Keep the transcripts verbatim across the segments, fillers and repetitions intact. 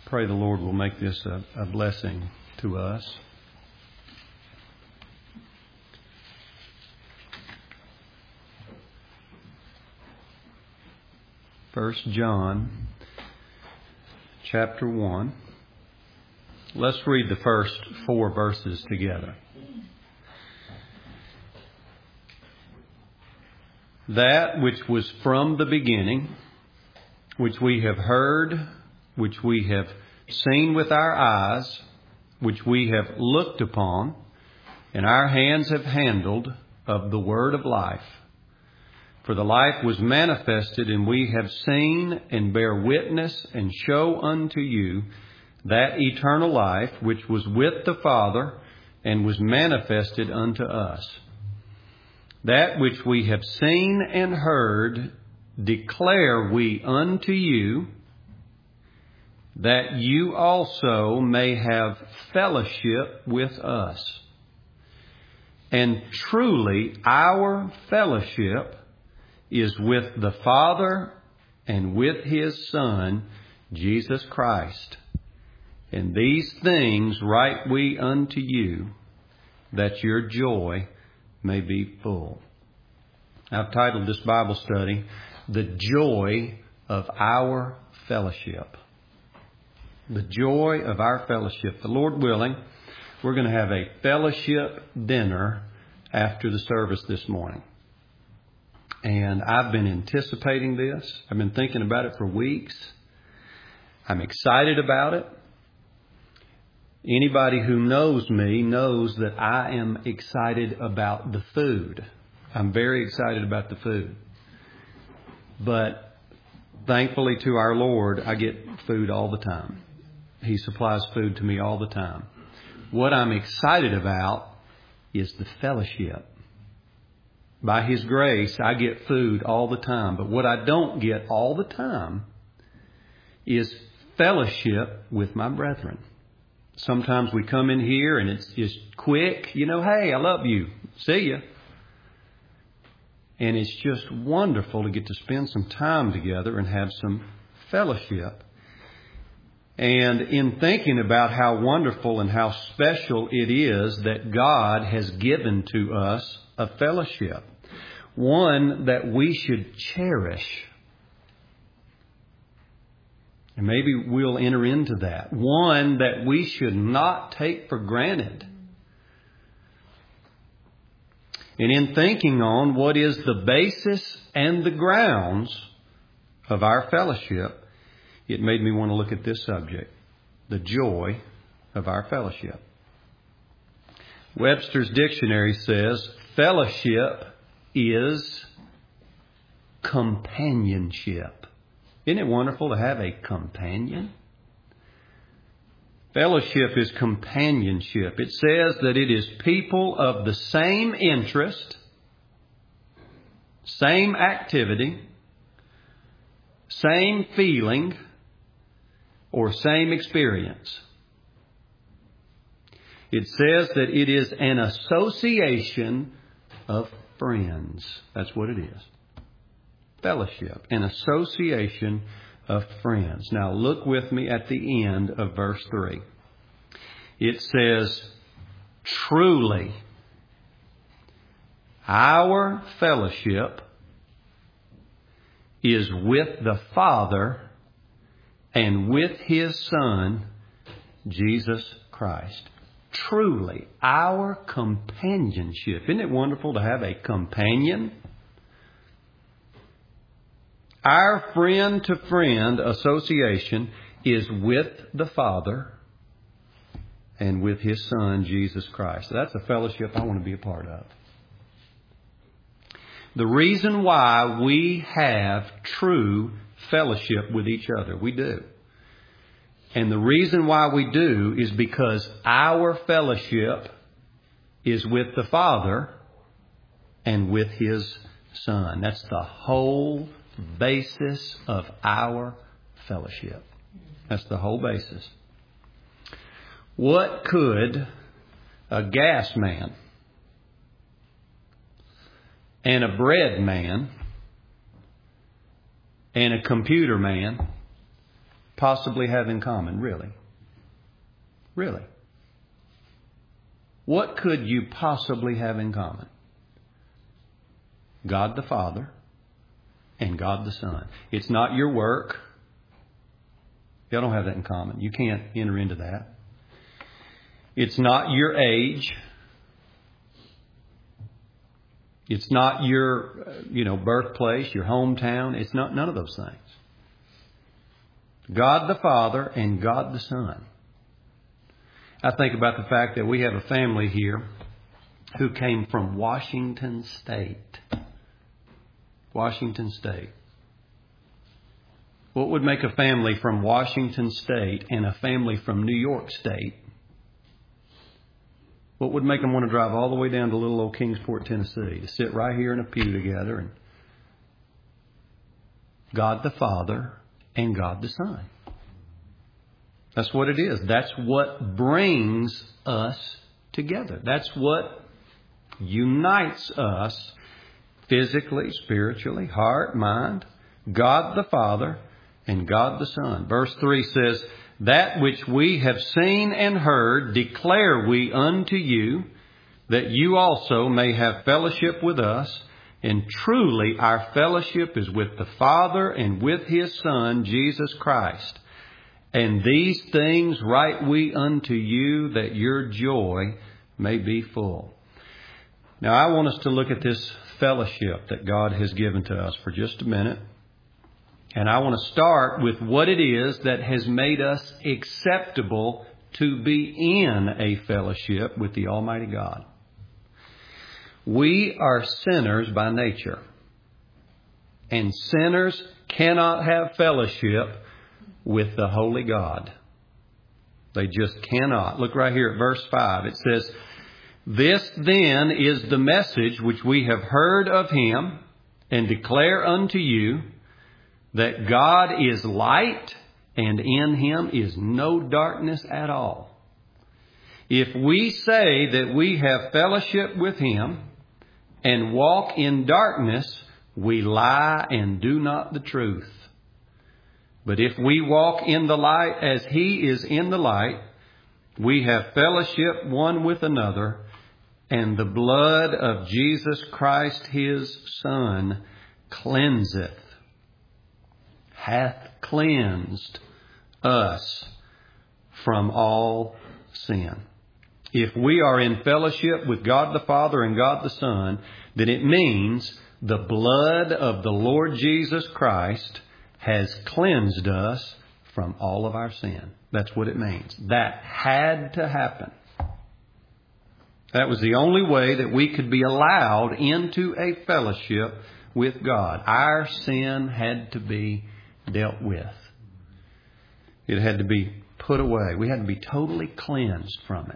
Pray the Lord will make this a, a blessing to us. First John chapter one. Let's read the first four verses together. That which was from the beginning, which we have heard, which we have seen with our eyes, which we have looked upon, and our hands have handled of the word of life. For the life was manifested, and we have seen and bear witness and show unto you that eternal life which was with the Father and was manifested unto us. That which we have seen and heard declare we unto you, that you also may have fellowship with us. And truly our fellowship is with the Father and with His Son, Jesus Christ. And these things write we unto you, that your joy may be full. I've titled this Bible study, The Joy of Our Fellowship. The joy of our fellowship. The Lord willing, we're going to have a fellowship dinner after the service this morning. And I've been anticipating this. I've been thinking about it for weeks. I'm excited about it. Anybody who knows me knows that I am excited about the food. I'm very excited about the food. But thankfully to our Lord, I get food all the time. He supplies food to me all the time. What I'm excited about is the fellowship. By His grace, I get food all the time. But what I don't get all the time is fellowship with my brethren. Sometimes we come in here and it's just quick. You know, hey, I love you. See ya. And it's just wonderful to get to spend some time together and have some fellowship. And in thinking about how wonderful and how special it is that God has given to us a fellowship, one that we should cherish. And maybe we'll enter into that. One that we should not take for granted. And in thinking on what is the basis and the grounds of our fellowship, it made me want to look at this subject, the joy of our fellowship. Webster's Dictionary says, fellowship is companionship. Isn't it wonderful to have a companion? Fellowship is companionship. It says that it is people of the same interest, same activity, same feeling, or same experience. It says that it is an association of friends. That's what it is. Fellowship, an association of friends. Now look with me at the end of verse three. It says, truly, our fellowship is with the Father and with His Son, Jesus Christ. Truly, our companionship. Isn't it wonderful to have a companion? Our friend-to-friend association is with the Father and with His Son, Jesus Christ. That's a fellowship I want to be a part of. The reason why we have true fellowship with each other, we do. And the reason why we do is because our fellowship is with the Father and with His Son. That's the whole basis of our fellowship. That's the whole basis. What could a gas man and a bread man and a computer man possibly have in common, really? Really? What could you possibly have in common? God the Father and God the Son. It's not your work. Y'all don't have that in common. You can't enter into that. It's not your age. It's not your, you know, birthplace, your hometown. It's not none of those things. God the Father and God the Son. I think about the fact that we have a family here who came from Washington State. Washington State. What would make a family from Washington State and a family from New York State? What would make them want to drive all the way down to little old Kingsport, Tennessee, to sit right here in a pew together? And God the Father and God the Son. That's what it is. That's what brings us together. That's what unites us physically, spiritually, heart, mind. God the Father and God the Son. Verse three says, that which we have seen and heard declare we unto you, that you also may have fellowship with us. And truly our fellowship is with the Father and with His Son, Jesus Christ. And these things write we unto you, that your joy may be full. Now I want us to look at this fellowship that God has given to us for just a minute. And I want to start with what it is that has made us acceptable to be in a fellowship with the Almighty God. We are sinners by nature. And sinners cannot have fellowship with the Holy God. They just cannot. Look right here at verse five. It says, this then is the message which we have heard of Him and declare unto you, that God is light and in Him is no darkness at all. If we say that we have fellowship with Him and walk in darkness, we lie and do not the truth. But if we walk in the light as He is in the light, we have fellowship one with another, and the blood of Jesus Christ His Son cleanseth, hath cleansed us from all sin. If we are in fellowship with God the Father and God the Son, then it means the blood of the Lord Jesus Christ has cleansed us from all of our sin. That's what it means. That had to happen. That was the only way that we could be allowed into a fellowship with God. Our sin had to be dealt with. It had to be put away. We had to be totally cleansed from it.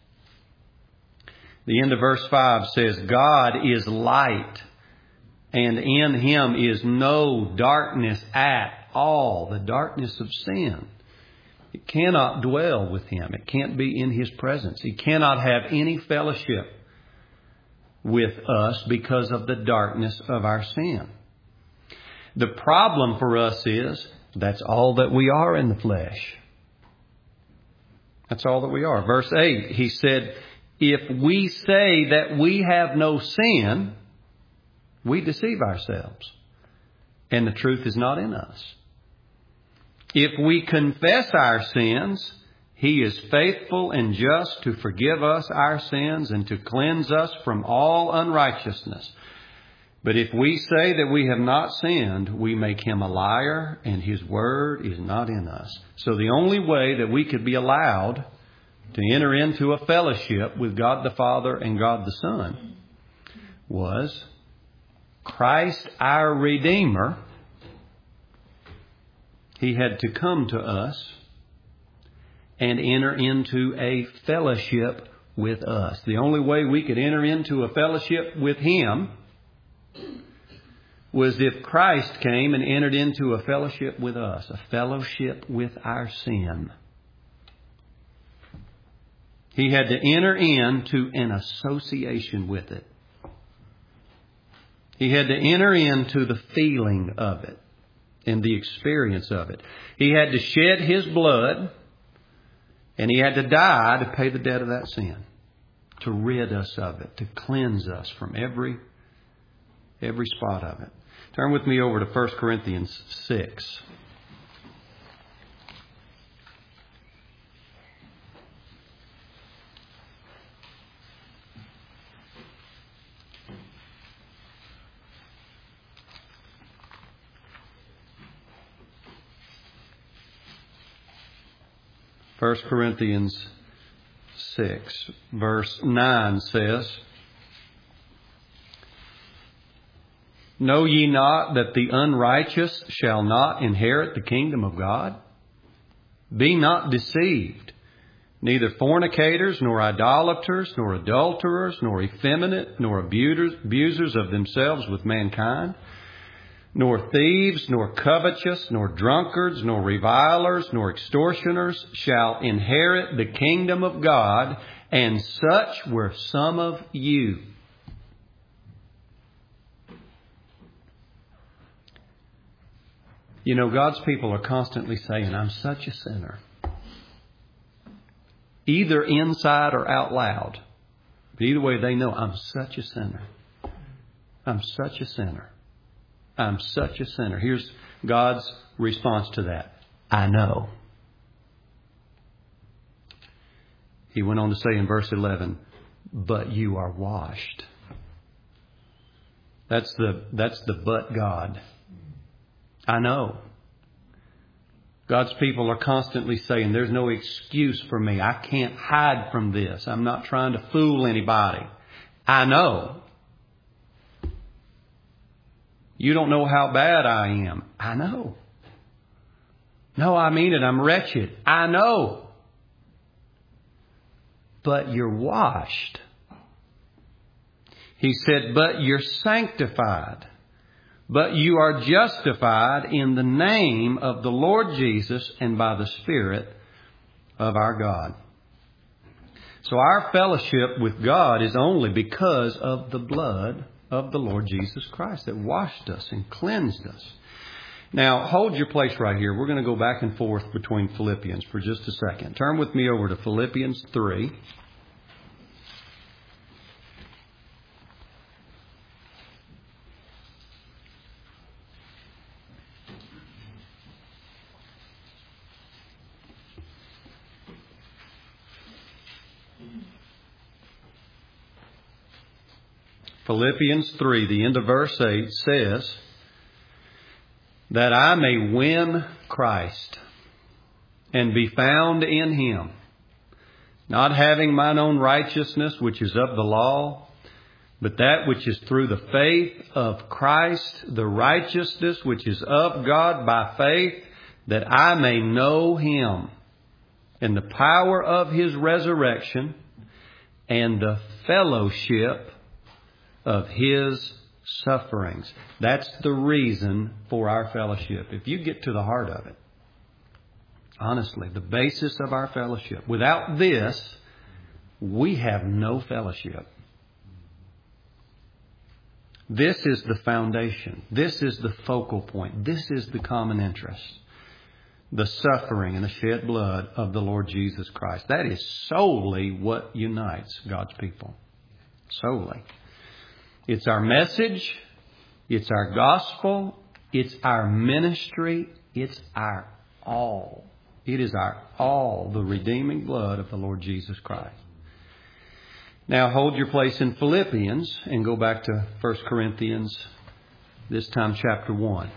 The end of verse five says, God is light, and in Him is no darkness at all. The darkness of sin. It cannot dwell with Him. It can't be in His presence. He cannot have any fellowship with us because of the darkness of our sin. The problem for us is that's all that we are in the flesh. That's all that we are. Verse eight, he said, if we say that we have no sin, we deceive ourselves, and the truth is not in us. If we confess our sins, He is faithful and just to forgive us our sins and to cleanse us from all unrighteousness. But if we say that we have not sinned, we make Him a liar, and His word is not in us. So the only way that we could be allowed to enter into a fellowship with God the Father and God the Son was Christ our Redeemer. He had to come to us and enter into a fellowship with us. The only way we could enter into a fellowship with Him was if Christ came and entered into a fellowship with us, a fellowship with our sin. He had to enter into an association with it. He had to enter into the feeling of it. and the experience of it. He had to shed His blood, and He had to die to pay the debt of that sin, to rid us of it, to cleanse us from every, every spot of it. Turn with me over to First Corinthians six. First Corinthians six, verse nine says, Know ye not that the unrighteous shall not inherit the kingdom of God? Be not deceived. Neither fornicators, nor idolaters, nor adulterers, nor effeminate, nor abusers, abusers of themselves with mankind, nor thieves, nor covetous, nor drunkards, nor revilers, nor extortioners shall inherit the kingdom of God, and such were some of you. You know, God's people are constantly saying, I'm such a sinner. Either inside or out loud. But either way, they know I'm such a sinner. I'm such a sinner. I'm such a sinner. Here's God's response to that. I know. He went on to say in verse eleven, but you are washed. That's the, that's the but God. I know. God's people are constantly saying, there's no excuse for me. I can't hide from this. I'm not trying to fool anybody. I know. You don't know how bad I am. I know. No, I mean it. I'm wretched. I know. But you're washed. He said, but you're sanctified. But you are justified in the name of the Lord Jesus and by the Spirit of our God. So our fellowship with God is only because of the blood of the Lord Jesus Christ that washed us and cleansed us. Now, hold your place right here. We're going to go back and forth between Philippians for just a second. Turn with me over to Philippians three. Philippians three, the end of verse eight, says, that I may win Christ and be found in Him, not having mine own righteousness, which is of the law, but that which is through the faith of Christ, the righteousness which is of God by faith, that I may know Him and the power of His resurrection and the fellowship of His sufferings. That's the reason for our fellowship. If you get to the heart of it, honestly, the basis of our fellowship, without this, we have no fellowship. This is the foundation. This is the focal point. This is the common interest. The suffering and the shed blood of the Lord Jesus Christ. That is solely what unites God's people. Solely. It's our message. It's our gospel. It's our ministry. It's our all. It is our all, the redeeming blood of the Lord Jesus Christ. Now hold your place in Philippians and go back to First Corinthians, this time chapter one.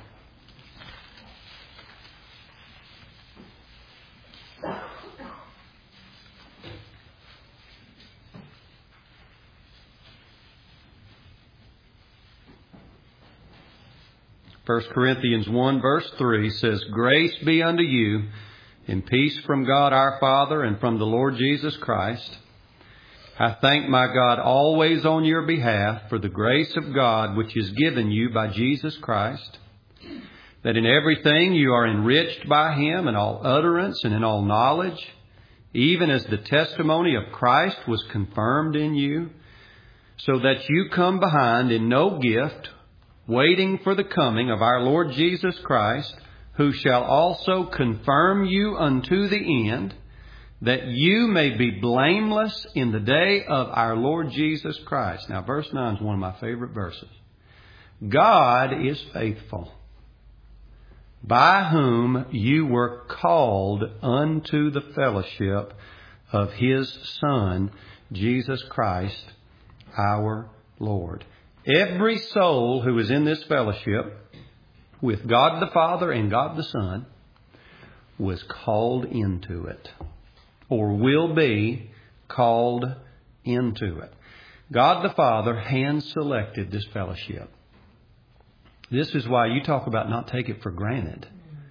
First Corinthians one verse three says, Grace be unto you and peace from God our Father and from the Lord Jesus Christ. I thank my God always on your behalf for the grace of God which is given you by Jesus Christ, that in everything you are enriched by Him in all utterance and in all knowledge, even as the testimony of Christ was confirmed in you, so that you come behind in no gift waiting for the coming of our Lord Jesus Christ, who shall also confirm you unto the end, that you may be blameless in the day of our Lord Jesus Christ. Now, verse nine is one of my favorite verses. God is faithful, by whom you were called unto the fellowship of His Son, Jesus Christ, our Lord. Every soul who is in this fellowship with God the Father and God the Son was called into it, or will be called into it. God the Father hand-selected this fellowship. This is why you talk about not take it for granted.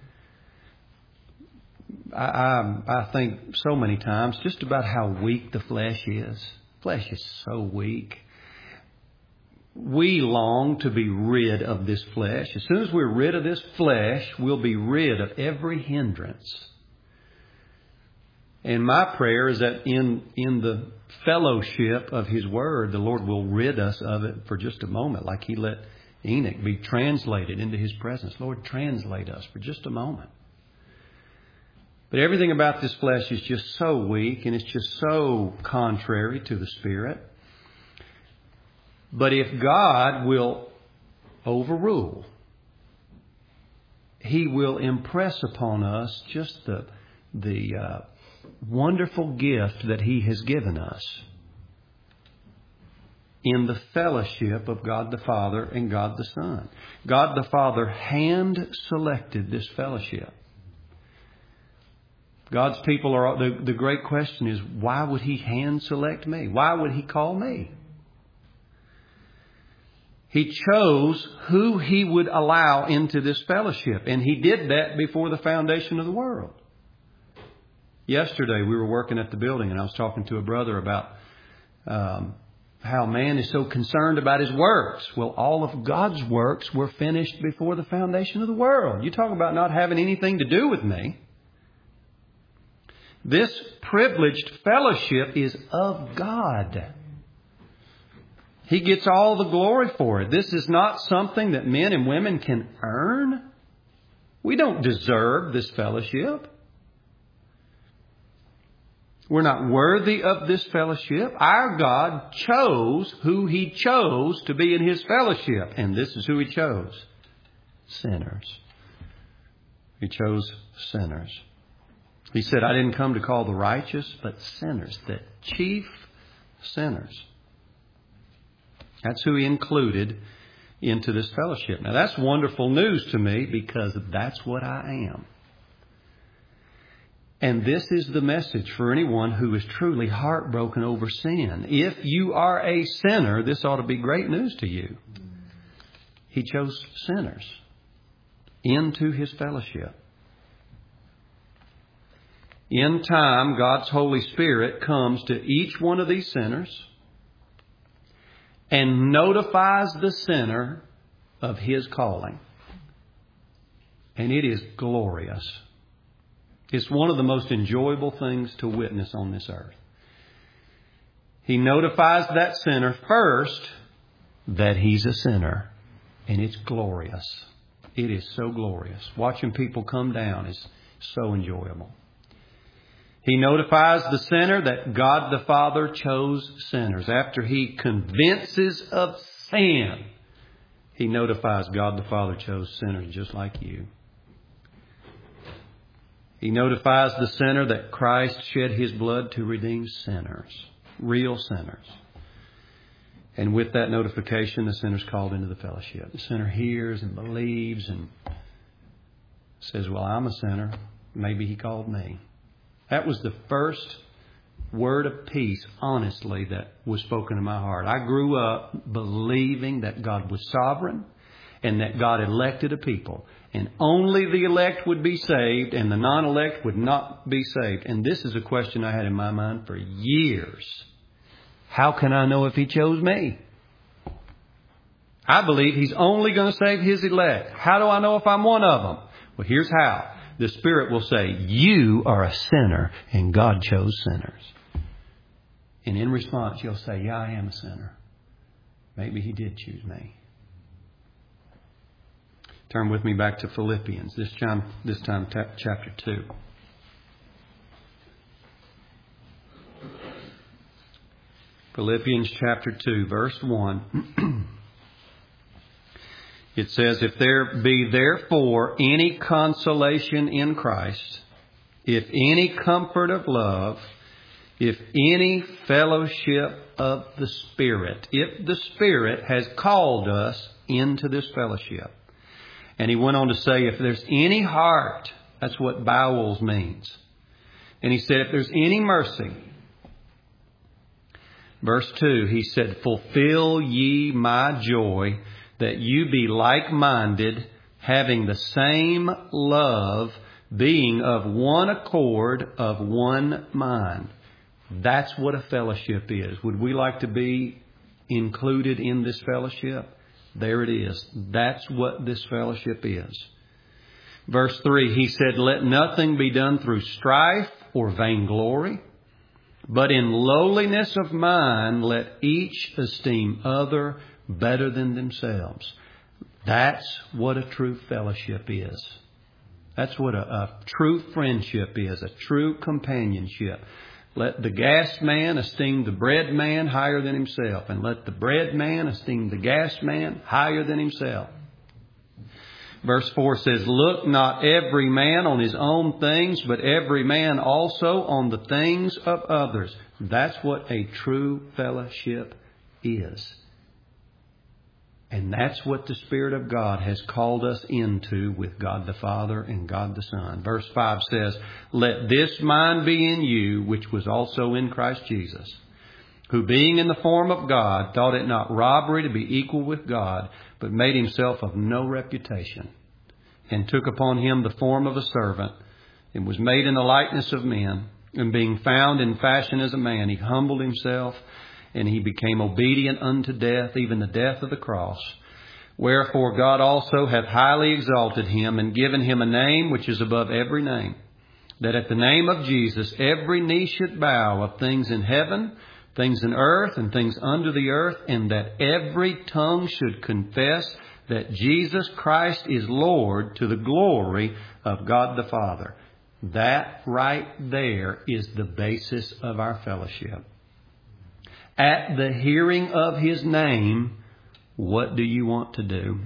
I, I, I think so many times just about how weak the flesh is. Flesh is so weak. We long to be rid of this flesh. As soon as we're rid of this flesh, we'll be rid of every hindrance. And my prayer is that in, in the fellowship of His Word, the Lord will rid us of it for just a moment, like He let Enoch be translated into His presence. Lord, translate us for just a moment. But everything about this flesh is just so weak, and it's just so contrary to the Spirit. But if God will overrule, He will impress upon us just the, the uh, wonderful gift that He has given us in the fellowship of God the Father and God the Son. God the Father hand-selected this fellowship. God's people are, the, the great question is, why would He hand-select me? Why would He call me? He chose who He would allow into this fellowship. And He did that before the foundation of the world. Yesterday we were working at the building and I was talking to a brother about um, how man is so concerned about his works. Well, all of God's works were finished before the foundation of the world. You talk about not having anything to do with me. This privileged fellowship is of God. He gets all the glory for it. This is not something that men and women can earn. We don't deserve this fellowship. We're not worthy of this fellowship. Our God chose who He chose to be in His fellowship. And this is who He chose. Sinners. He chose sinners. He said, I didn't come to call the righteous, but sinners. The chief sinners. That's who He included into this fellowship. Now that's wonderful news to me because that's what I am. And this is the message for anyone who is truly heartbroken over sin. If you are a sinner, this ought to be great news to you. He chose sinners into His fellowship. In time, God's Holy Spirit comes to each one of these sinners and notifies the sinner of his calling. And it is glorious. It's one of the most enjoyable things to witness on this earth. He notifies that sinner first that he's a sinner. And it's glorious. It is so glorious. Watching people come down is so enjoyable. He notifies the sinner that God the Father chose sinners. After He convinces of sin, He notifies God the Father chose sinners just like you. He notifies the sinner that Christ shed His blood to redeem sinners, real sinners. And with that notification, the sinner's called into the fellowship. The sinner hears and believes and says, well, I'm a sinner. Maybe He called me. That was the first word of peace, honestly, that was spoken in my heart. I grew up believing that God was sovereign and that God elected a people. And only the elect would be saved and the non-elect would not be saved. And this is a question I had in my mind for years. How can I know if He chose me? I believe He's only going to save His elect. How do I know if I'm one of them? Well, here's how. The Spirit will say, you are a sinner and God chose sinners. And in response, you'll say, yeah, I am a sinner. Maybe He did choose me. Turn with me back to Philippians, this time, this time ta- chapter two. Philippians chapter two, verse one. It says, if there be therefore any consolation in Christ, if any comfort of love, if any fellowship of the Spirit, if the Spirit has called us into this fellowship. And he went on to say, if there's any heart, that's what bowels means. And he said, if there's any mercy. Verse two, he said, fulfill ye my joy, that you be like-minded, having the same love, being of one accord, of one mind. That's what a fellowship is. Would we like to be included in this fellowship? There it is. That's what this fellowship is. Verse three, he said, let nothing be done through strife or vainglory, but in lowliness of mind, let each esteem other better than themselves. That's what a true fellowship is. That's what a, a true friendship is, a true companionship. Let the gas man esteem the bread man higher than himself, and let the bread man esteem the gas man higher than himself. Verse four says, look not every man on his own things, but every man also on the things of others. That's what a true fellowship is. And that's what the Spirit of God has called us into with God the Father and God the Son. Verse five says, let this mind be in you, which was also in Christ Jesus, who being in the form of God, thought it not robbery to be equal with God, but made himself of no reputation, and took upon him the form of a servant, and was made in the likeness of men. And being found in fashion as a man, he humbled himself, and he became obedient unto death, even the death of the cross. Wherefore God also hath highly exalted him, and given him a name which is above every name, that at the name of Jesus every knee should bow, of things in heaven, things in earth, and things under the earth, and that every tongue should confess that Jesus Christ is Lord, to the glory of God the Father. That right there is the basis of our fellowship. At the hearing of his name, what do you want to do?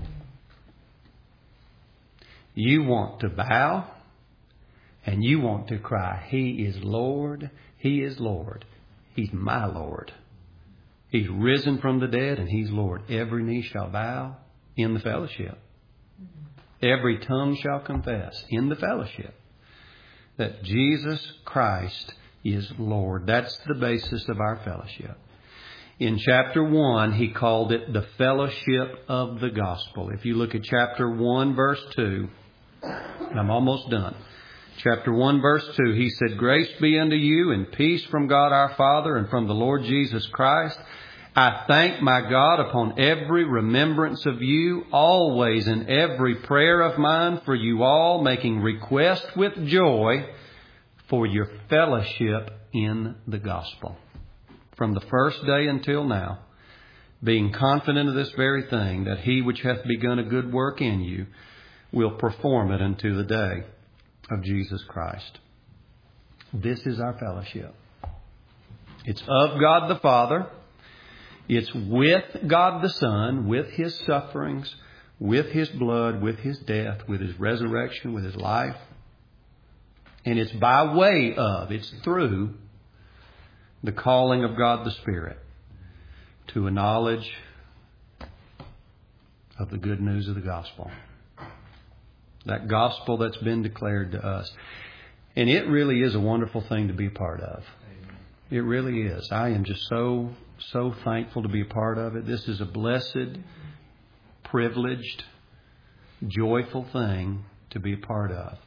You want to bow, and you want to cry, he is Lord, he is Lord, he's my Lord. He's risen from the dead, and he's Lord. Every knee shall bow in the fellowship. Every tongue shall confess in the fellowship that Jesus Christ is Lord. That's the basis of our fellowship. In chapter one, he called it the fellowship of the gospel. If you look at chapter one, verse two, and I'm almost done. Chapter one, verse two, he said, grace be unto you and peace from God our Father and from the Lord Jesus Christ. I thank my God upon every remembrance of you, always in every prayer of mine for you all, making request with joy for your fellowship in the gospel. From the first day until now, being confident of this very thing, that he which hath begun a good work in you will perform it unto the day of Jesus Christ. This is our fellowship. It's of God the Father. It's with God the Son, with his sufferings, with his blood, with his death, with his resurrection, with his life. And it's by way of, it's through the calling of God the Spirit to a knowledge of the good news of the gospel. That gospel that's been declared to us. And it really is a wonderful thing to be a part of. It really is. I am just so, so thankful to be a part of it. This is a blessed, privileged, joyful thing to be a part of.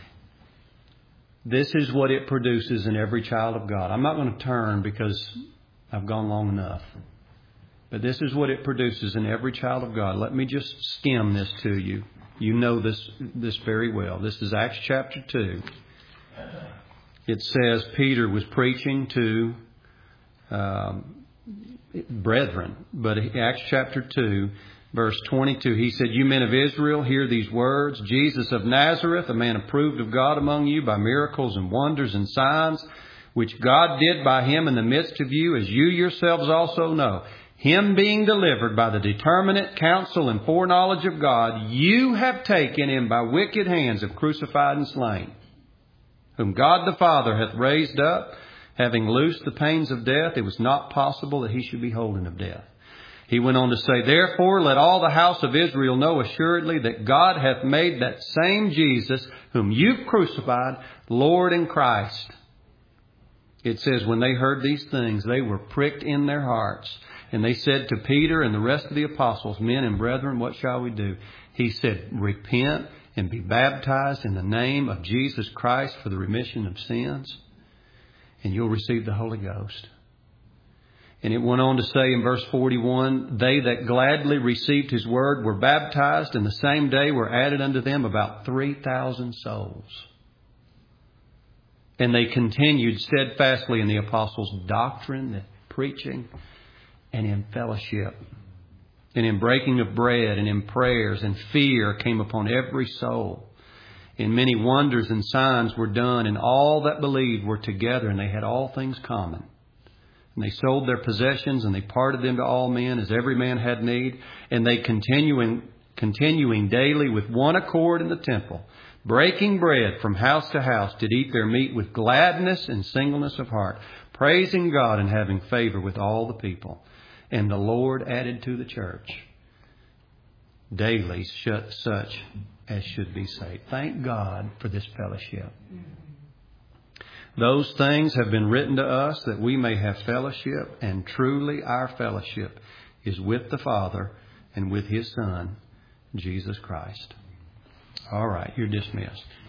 This is what it produces in every child of God. I'm not going to turn because I've gone long enough. But this is what it produces in every child of God. Let me just skim this to you. You know this, this very well. This is Acts chapter two. It says Peter was preaching to um, brethren. But Acts chapter two, Verse twenty-two, he said, "You men of Israel, hear these words. Jesus of Nazareth, a man approved of God among you by miracles and wonders and signs, which God did by him in the midst of you, as you yourselves also know. Him being delivered by the determinate counsel and foreknowledge of God, you have taken him by wicked hands, have crucified and slain, whom God the Father hath raised up, having loosed the pains of death. It was not possible that he should be holden of death." He went on to say, "Therefore let all the house of Israel know assuredly that God hath made that same Jesus, whom you've crucified, Lord and Christ." It says, when they heard these things, they were pricked in their hearts. And they said to Peter and the rest of the apostles, "Men and brethren, what shall we do?" He said, "Repent and be baptized in the name of Jesus Christ for the remission of sins, and you'll receive the Holy Ghost." And it went on to say in verse forty-one, "They that gladly received his word were baptized, and the same day were added unto them about three thousand souls. And they continued steadfastly in the apostles' doctrine, the preaching, and in fellowship, and in breaking of bread, and in prayers, and fear came upon every soul. And many wonders and signs were done, and all that believed were together, and they had all things common. And they sold their possessions, and they parted them to all men, as every man had need. And they continuing, continuing daily with one accord in the temple, breaking bread from house to house, did eat their meat with gladness and singleness of heart, praising God and having favor with all the people. And the Lord added to the church daily such as should be saved." Thank God for this fellowship. Those things have been written to us that we may have fellowship, and truly our fellowship is with the Father and with his Son, Jesus Christ. All right, you're dismissed.